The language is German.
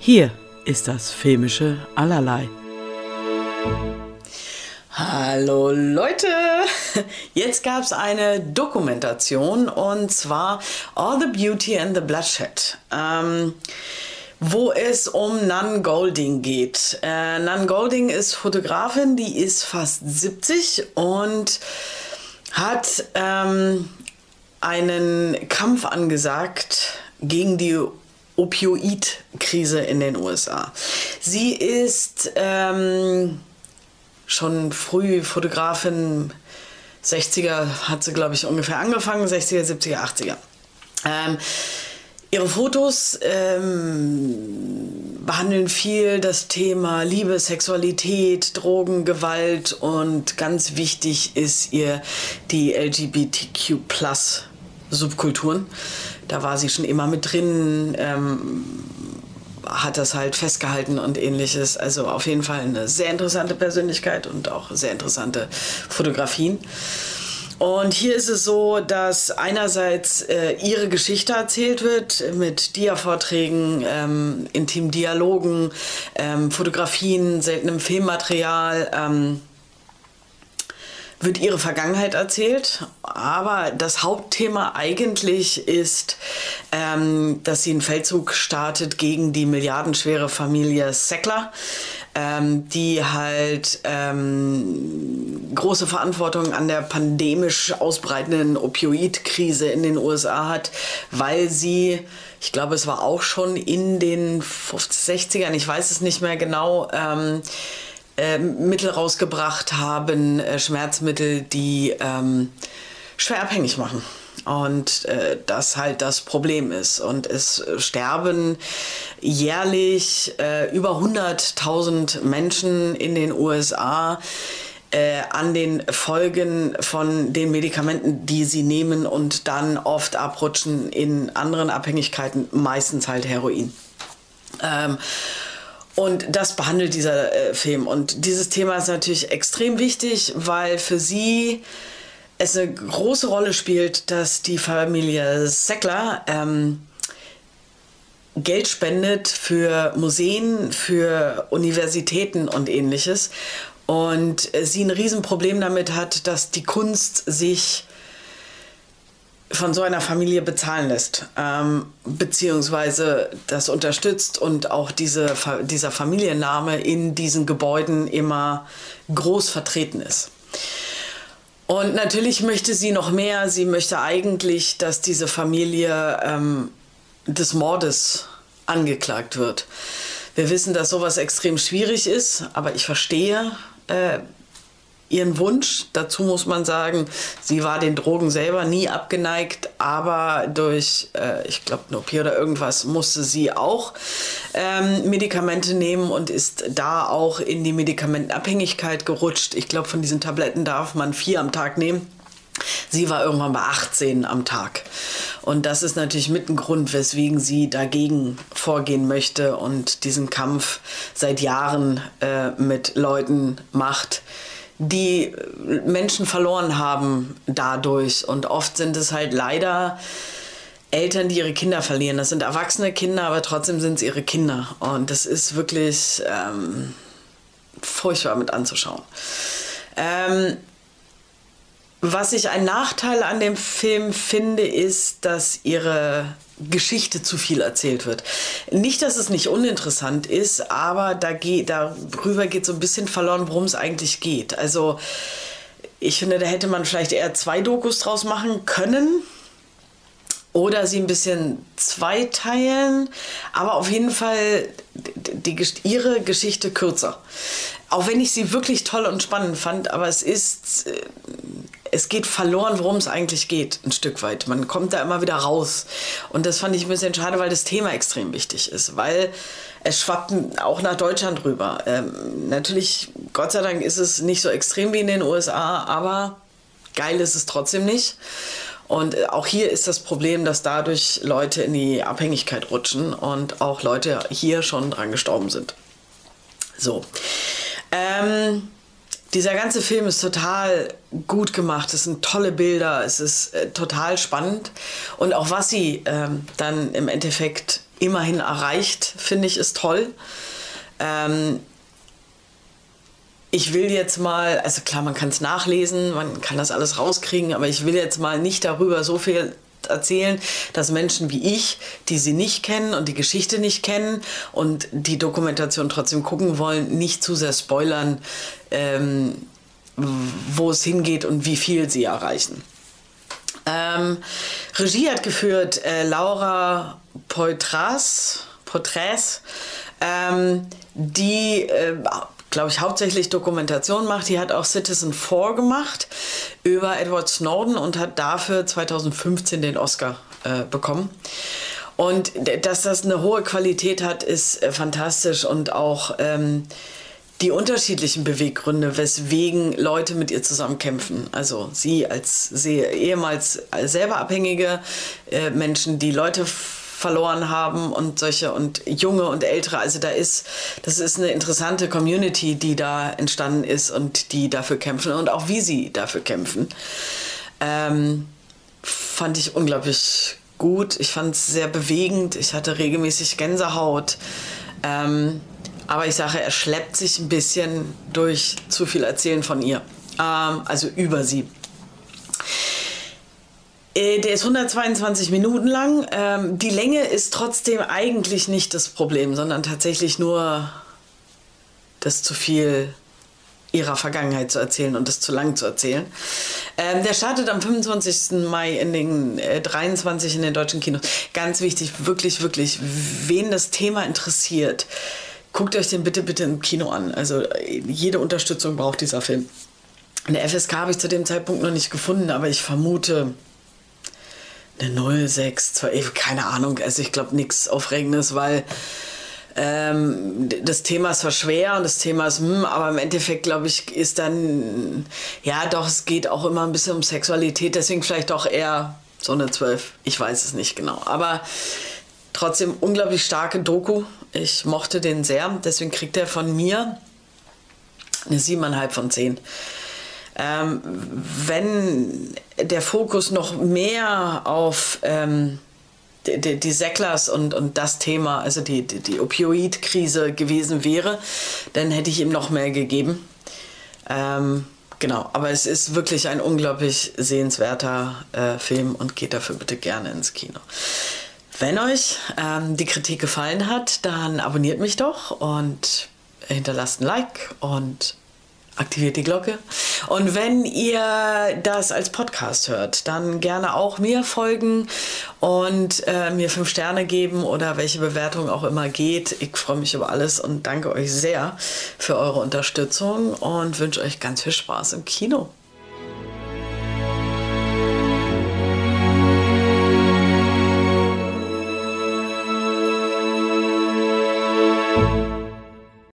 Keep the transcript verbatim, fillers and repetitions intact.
Hier ist das filmische Allerlei. Hallo Leute, jetzt gab es eine Dokumentation und zwar All the Beauty and the Bloodshed, ähm, wo es um Nan Goldin geht. Äh, Nan Goldin ist Fotografin, die ist fast siebzig und hat ähm, einen Kampf angesagt gegen die Opioid-Krise in den U S A. Sie ist ähm, schon früh Fotografin, sechziger hat sie, glaube ich, ungefähr angefangen, sechziger, siebziger, achtziger. Ähm, ihre Fotos ähm, behandeln viel das Thema Liebe, Sexualität, Drogen, Gewalt und ganz wichtig ist ihr die L G B T Q Plus Subkulturen. Da war sie schon immer mit drin, ähm, hat das halt festgehalten und ähnliches. Also auf jeden Fall eine sehr interessante Persönlichkeit und auch sehr interessante Fotografien. Und hier ist es so, dass einerseits äh, ihre Geschichte erzählt wird mit Dia-Vorträgen, ähm, intimen Dialogen, ähm, Fotografien, seltenem Filmmaterial, ähm, wird ihre Vergangenheit erzählt, aber das Hauptthema eigentlich ist, ähm, dass sie einen Feldzug startet gegen die milliardenschwere Familie Sackler, ähm, die halt ähm, große Verantwortung an der pandemisch ausbreitenden Opioid-Krise in den U S A hat, weil sie, ich glaube, es war auch schon in den fünfziger, sechzigern, ich weiß es nicht mehr genau, ähm, Äh, Mittel rausgebracht haben, äh, Schmerzmittel, die ähm, schwer abhängig machen. Und äh, das halt das Problem ist. Und es sterben jährlich äh, über hunderttausend Menschen in den U S A äh, an den Folgen von den Medikamenten, die sie nehmen und dann oft abrutschen in anderen Abhängigkeiten, meistens halt Heroin. Ähm, Und das behandelt dieser äh, Film. Und dieses Thema ist natürlich extrem wichtig, weil für sie es eine große Rolle spielt, dass die Familie Sackler ähm, Geld spendet für Museen, für Universitäten und ähnliches. Und äh, sie ein Riesenproblem damit hat, dass die Kunst sich von so einer Familie bezahlen lässt, ähm, beziehungsweise das unterstützt und auch diese, dieser Familienname in diesen Gebäuden immer groß vertreten ist. Und natürlich möchte sie noch mehr, sie möchte eigentlich, dass diese Familie ähm, des Mordes angeklagt wird. Wir wissen, dass sowas extrem schwierig ist, aber ich verstehe äh, ihren Wunsch. Dazu muss man sagen, sie war den Drogen selber nie abgeneigt, aber durch, äh, ich glaube, eine O P oder irgendwas musste sie auch ähm, Medikamente nehmen und ist da auch in die Medikamentenabhängigkeit gerutscht. Ich glaube, von diesen Tabletten darf man vier am Tag nehmen. Sie war irgendwann bei achtzehn am Tag. Und das ist natürlich mit ein Grund, weswegen sie dagegen vorgehen möchte und diesen Kampf seit Jahren äh, mit Leuten macht, die Menschen verloren haben dadurch. Und oft sind es halt leider Eltern, die ihre Kinder verlieren. Das sind erwachsene Kinder, aber trotzdem sind es ihre Kinder. Und das ist wirklich ähm, furchtbar mit anzuschauen. Ähm, was ich ein Nachteil an dem Film finde, ist, dass ihre Geschichte zu viel erzählt wird. Nicht, dass es nicht uninteressant ist, aber da geht, darüber geht so ein bisschen verloren, worum es eigentlich geht. Also ich finde, da hätte man vielleicht eher zwei Dokus draus machen können oder sie ein bisschen zweiteilen, aber auf jeden Fall die, die, ihre Geschichte kürzer. Auch wenn ich sie wirklich toll und spannend fand, aber es ist... Es geht verloren, worum es eigentlich geht, ein Stück weit. Man kommt da immer wieder raus. Und das fand ich ein bisschen schade, weil das Thema extrem wichtig ist. Weil es schwappt auch nach Deutschland rüber. Ähm, natürlich, Gott sei Dank, ist es nicht so extrem wie in den U S A, aber geil ist es trotzdem nicht. Und auch hier ist das Problem, dass dadurch Leute in die Abhängigkeit rutschen und auch Leute hier schon dran gestorben sind. So. Ähm... Dieser ganze Film ist total gut gemacht, es sind tolle Bilder, es ist äh, total spannend. Und auch was sie ähm, dann im Endeffekt immerhin erreicht, finde ich, ist toll. Ähm, ich will jetzt mal, also klar, man kann es nachlesen, man kann das alles rauskriegen, aber ich will jetzt mal nicht darüber so viel erzählen, dass Menschen wie ich, die sie nicht kennen und die Geschichte nicht kennen und die Dokumentation trotzdem gucken wollen, nicht zu sehr spoilern, ähm, wo es hingeht und wie viel sie erreichen. Ähm, Regie hat geführt äh, Laura Poitras, Poitras, ähm, die, äh, glaube ich, hauptsächlich Dokumentation macht. Die hat auch Citizen Four gemacht über Edward Snowden und hat dafür zweitausendfünfzehn den Oscar äh, bekommen. Und dass das eine hohe Qualität hat, ist äh, fantastisch und auch ähm, die unterschiedlichen Beweggründe, weswegen Leute mit ihr zusammen kämpfen. Also sie als sie ehemals selber abhängige äh, Menschen, die Leute verloren haben und solche und junge und ältere. Also da ist, das ist eine interessante Community, die da entstanden ist und die dafür kämpfen und auch wie sie dafür kämpfen. Ähm, fand ich unglaublich gut. Ich fand es sehr bewegend. Ich hatte regelmäßig Gänsehaut. Ähm, aber ich sage, er schleppt sich ein bisschen durch zu viel Erzählen von ihr. Ähm, also über sie. Der ist hundertzweiundzwanzig Minuten lang. Ähm, die Länge ist trotzdem eigentlich nicht das Problem, sondern tatsächlich nur das zu viel ihrer Vergangenheit zu erzählen und das zu lang zu erzählen. Ähm, der startet am fünfundzwanzigsten Mai in den äh, dreiundzwanzig in den deutschen Kinos. Ganz wichtig, wirklich, wirklich, wen das Thema interessiert, guckt euch den bitte, bitte im Kino an. Also jede Unterstützung braucht dieser Film. Eine F S K habe ich zu dem Zeitpunkt noch nicht gefunden, aber ich vermute eine null sechs, zwei, keine Ahnung, also ich glaube nichts Aufregendes, weil ähm, das Thema ist zwar schwer und das Thema ist, hm, aber im Endeffekt, glaube ich, ist dann, ja doch, es geht auch immer ein bisschen um Sexualität, deswegen vielleicht auch eher so eine zwölf, ich weiß es nicht genau, aber trotzdem unglaublich starke Doku, ich mochte den sehr, deswegen kriegt er von mir eine sieben Komma fünf von zehn. Ähm, wenn der Fokus noch mehr auf ähm, die, die, die Säcklers und, und das Thema, also die, die, die Opioid-Krise gewesen wäre, dann hätte ich ihm noch mehr gegeben. Ähm, genau, aber es ist wirklich ein unglaublich sehenswerter äh, Film und geht dafür bitte gerne ins Kino. Wenn euch ähm, die Kritik gefallen hat, dann abonniert mich doch und hinterlasst ein Like und aktiviert die Glocke. Und wenn ihr das als Podcast hört, dann gerne auch mir folgen und äh, mir fünf Sterne geben oder welche Bewertung auch immer geht. Ich freue mich über alles und danke euch sehr für eure Unterstützung und wünsche euch ganz viel Spaß im Kino.